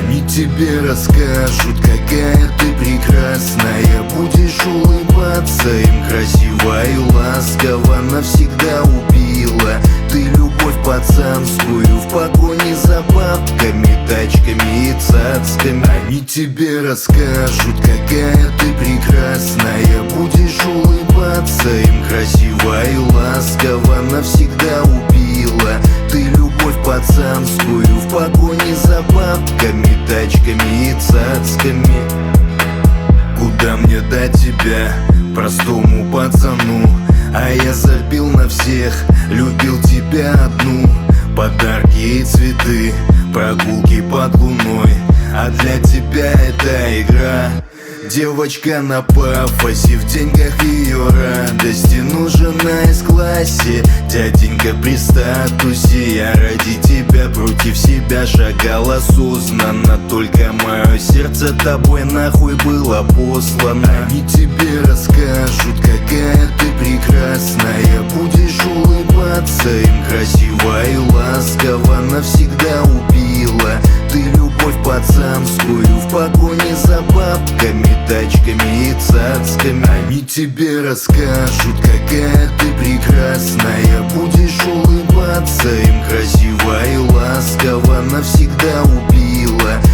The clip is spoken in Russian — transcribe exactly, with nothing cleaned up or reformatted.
Они тебе расскажут, какая ты прекрасная. Будешь улыбаться им красиво и ласково. Навсегда убила ты любовь пацанскую в погоне за бабками, тачками и цацками. Они тебе расскажут, какая ты прекрасная. Будешь улыбаться им красиво и ласково. Навсегда убила ты любовь пацанскую в погоне за бабками, тачками и цацками. Куда мне до тебя, простому пацану? А я забил на всех, любил тебя одну. Подарки и цветы, прогулки под луной. А для тебя это игра. Девочка на пафосе, в деньгах ее радости. Нужен S-классе, дяденька при статусе. Я ради тебя против себя шагал осознанно. Только мое сердце тобой нахуй было послано. Они тебе расскажут, какая ты прекрасная. Будешь улыбаться им красиво и ласково. Навсегда убила ты любовь пацанскую в погоне за бабками, тачками и цацками. Они тебе расскажут, какая ты прекрасная. Будешь улыбаться им красиво и ласково. Навсегда убила